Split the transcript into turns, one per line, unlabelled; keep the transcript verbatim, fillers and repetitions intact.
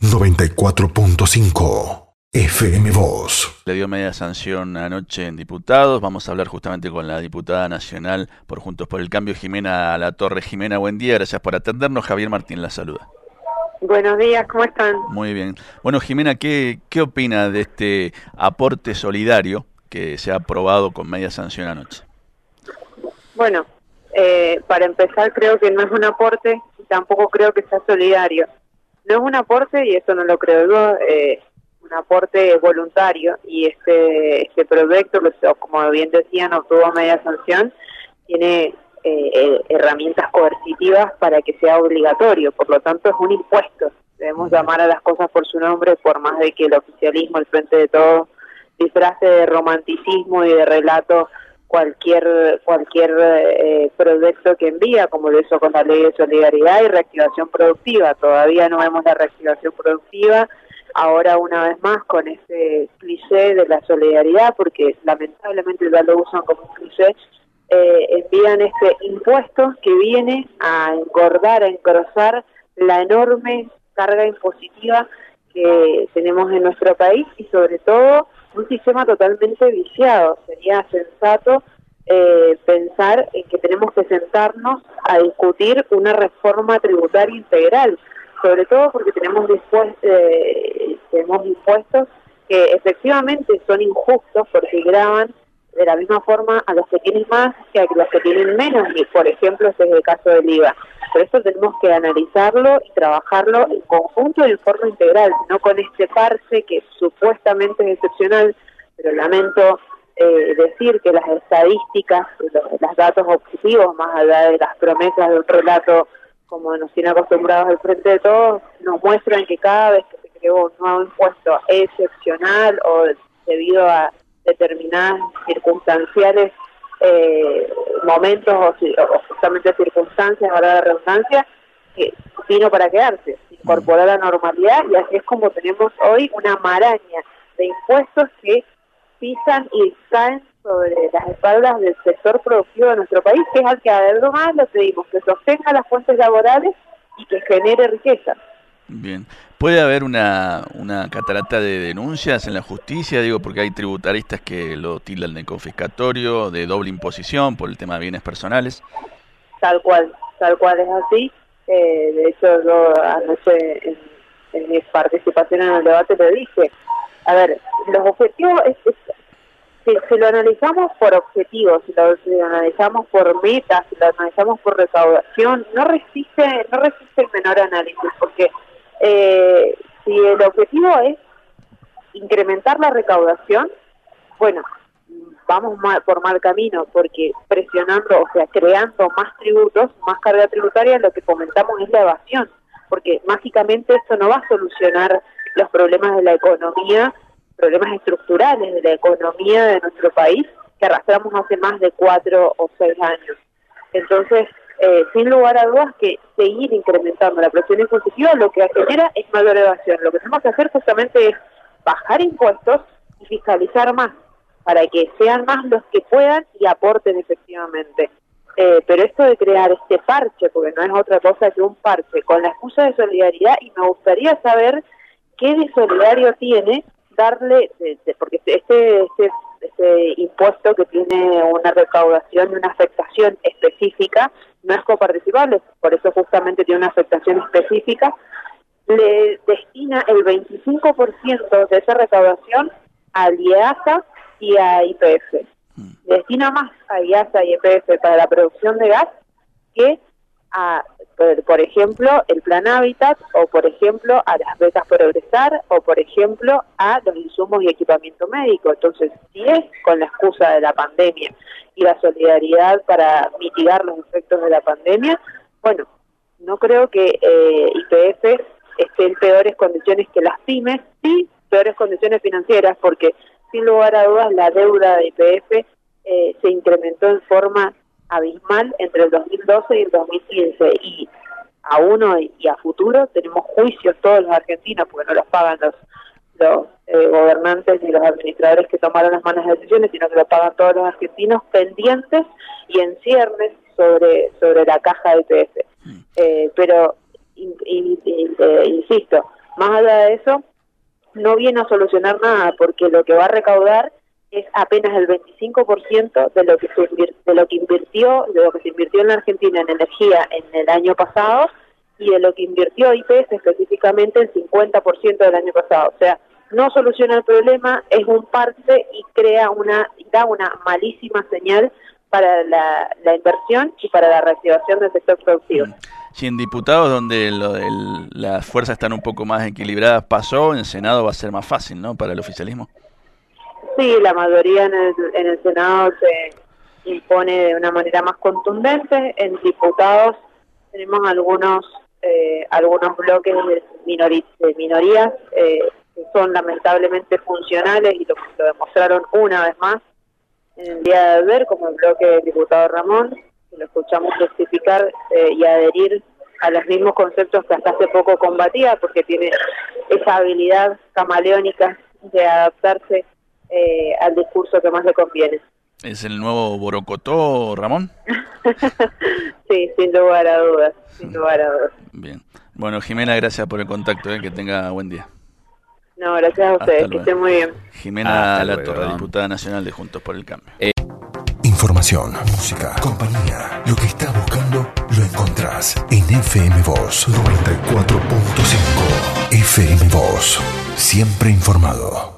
noventa y cuatro punto cinco F M Voz.
Le dio media sanción anoche en diputados. Vamos a hablar justamente con la diputada nacional por Juntos por el Cambio, Jimena Latorre. Jimena, buen día, gracias por atendernos. Javier Martín la saluda.
Buenos días, ¿cómo están?
Muy bien. Bueno, Jimena, ¿qué, qué opina de este aporte solidario que se ha aprobado con media sanción anoche?
Bueno, eh, para empezar creo que no es un aporte y tampoco creo que sea solidario. No es un aporte y eso no lo creo yo, eh, un aporte voluntario y este este proyecto, como bien decían, obtuvo media sanción, tiene eh, herramientas coercitivas para que sea obligatorio, por lo tanto es un impuesto. Debemos llamar a las cosas por su nombre, por más de que el oficialismo, el Frente de Todos, disfrace de romanticismo y de relato cualquier cualquier eh, proyecto que envía, como lo hizo con la Ley de Solidaridad y Reactivación Productiva. Todavía no vemos la reactivación productiva, ahora una vez más con ese cliché de la solidaridad, porque lamentablemente ya lo usan como un cliché, eh, envían este impuesto que viene a engordar, a engrosar la enorme carga impositiva que tenemos en nuestro país y sobre todo un sistema totalmente viciado. Sería sensato eh, pensar en que tenemos que sentarnos a discutir una reforma tributaria integral, sobre todo porque tenemos, dispuest, eh, tenemos impuestos que efectivamente son injustos porque gravan de la misma forma a los que tienen más que a los que tienen menos, y por ejemplo este es el caso del I V A. Por eso tenemos que analizarlo y trabajarlo en conjunto y en forma integral, no con este parche que supuestamente es excepcional, pero lamento eh, decir que las estadísticas, los, los datos objetivos, más allá de las promesas de un relato como nos tiene acostumbrados el Frente de Todos, nos muestran que cada vez que se creó un nuevo impuesto excepcional o debido a determinadas circunstanciales eh, momentos o, o justamente circunstancias, ahora de redundancia, que vino para quedarse, incorporar la normalidad, y así es como tenemos hoy una maraña de impuestos que pisan y caen sobre las espaldas del sector productivo de nuestro país, que es al que además le pedimos que sostenga las fuentes laborales y que genere riqueza.
Bien. ¿Puede haber una, una catarata de denuncias en la justicia? Digo, porque hay tributaristas que lo tildan de confiscatorio, de doble imposición por el tema de bienes personales.
Tal cual, tal cual es así. Eh, de hecho, yo anoche en, en mi participación en el debate le dije, a ver, los objetivos, es, es, si, si lo analizamos por objetivos, si lo, si lo analizamos por metas, si lo analizamos por recaudación, no resiste, no resiste el menor análisis, porque Eh, si el objetivo es incrementar la recaudación, bueno, vamos mal, por mal camino, porque presionando, o sea, creando más tributos, más carga tributaria, lo que comentamos es la evasión, porque mágicamente esto no va a solucionar los problemas de la economía, problemas estructurales de la economía de nuestro país, que arrastramos hace más de cuatro o seis años. Entonces, Eh, sin lugar a dudas que seguir incrementando la presión impositiva lo que genera es mayor evasión. Lo que tenemos que hacer justamente es bajar impuestos y fiscalizar más, para que sean más los que puedan y aporten efectivamente. Eh, pero esto de crear este parche, porque no es otra cosa que un parche, con la excusa de solidaridad, y me gustaría saber qué de solidario tiene darle, de, de, porque este, este, este impuesto que tiene una recaudación y una afectación específica, no es coparticipable, por eso justamente tiene una afectación específica, le destina el veinticinco por ciento de esa recaudación al I A S A y a Y P F. Le destina más a I A S A y Y P F para la producción de gas que a, por, por ejemplo, el Plan Hábitat, o por ejemplo, a las becas Progresar, o por ejemplo, a los insumos y equipamiento médico. Entonces, si es con la excusa de la pandemia y la solidaridad para mitigar los efectos de la pandemia, bueno, no creo que eh, Y P F esté en peores condiciones que las pymes, sí, peores condiciones financieras, porque sin lugar a dudas la deuda de Y P F eh, se incrementó en forma abismal entre el dos mil doce y el dos mil quince, y a uno y a futuro tenemos juicios todos los argentinos, porque no los pagan los, los eh, gobernantes ni los administradores que tomaron las malas decisiones, sino que lo pagan todos los argentinos, pendientes y en ciernes sobre, sobre la caja de Y P F. Eh, pero, in, in, in, eh, insisto, Más allá de eso, no viene a solucionar nada, porque lo que va a recaudar es apenas el veinticinco por ciento de lo que se invir, de lo que invirtió, de lo que se invirtió en la Argentina en energía en el año pasado, y de lo que invirtió I P F específicamente el cincuenta por ciento del año pasado. O sea, no soluciona el problema, es un parche y crea una, da una malísima señal para la, la inversión y para la reactivación del sector productivo.
Si en diputados, donde lo, el, las fuerzas están un poco más equilibradas, pasó, en Senado va a ser más fácil, ¿no?, para el oficialismo.
Sí, la mayoría en el, en el Senado se impone de una manera más contundente. En diputados tenemos algunos eh, algunos bloques de, minori de minorías eh, que son lamentablemente funcionales y lo, lo demostraron una vez más en el día de ayer, como el bloque del diputado Ramón, que lo escuchamos justificar eh, y adherir a los mismos conceptos que hasta hace poco combatía, porque tiene esa habilidad camaleónica de adaptarse Eh, al discurso que más le conviene.
¿Es el nuevo Borocotó, Ramón?
Sí, sin lugar a dudas, sin lugar a dudas.
Bien. Bueno, Jimena, gracias por el contacto, eh, que tenga buen día.
No, gracias a ustedes, que estén muy bien.
Jimena Latorre, diputada nacional de Juntos por el Cambio.
Eh. Información, música, compañía. Lo que estás buscando lo encontrás en F M Voz noventa y cuatro punto cinco. F M Voz, siempre informado.